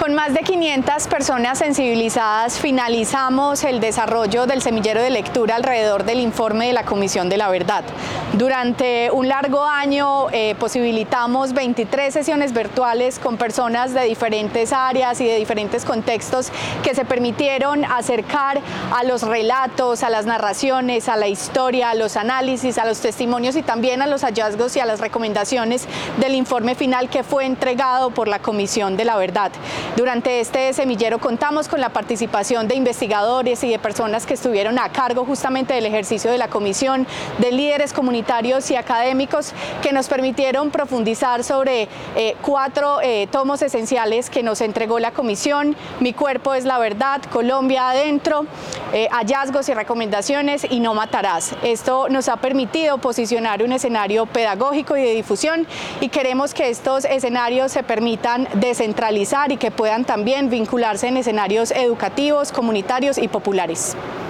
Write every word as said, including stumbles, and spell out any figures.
Con más de quinientas personas sensibilizadas finalizamos el desarrollo del semillero de lectura alrededor del informe de la Comisión de la Verdad. Durante un largo año eh, posibilitamos veintitrés sesiones virtuales con personas de diferentes áreas y de diferentes contextos que se permitieron acercar a los relatos, a las narraciones, a la historia, a los análisis, a los testimonios y también a los hallazgos y a las recomendaciones del informe final que fue entregado por la Comisión de la Verdad. Durante este semillero contamos con la participación de investigadores y de personas que estuvieron a cargo justamente del ejercicio de la comisión, de líderes comunitarios y académicos que nos permitieron profundizar sobre eh, cuatro eh, tomos esenciales que nos entregó la comisión: Mi cuerpo es la verdad, Colombia adentro, eh, hallazgos y recomendaciones y No matarás. Esto nos ha permitido posicionar un escenario pedagógico y de difusión, y queremos que estos escenarios se permitan descentralizar y que puedan también vincularse en escenarios educativos, comunitarios y populares.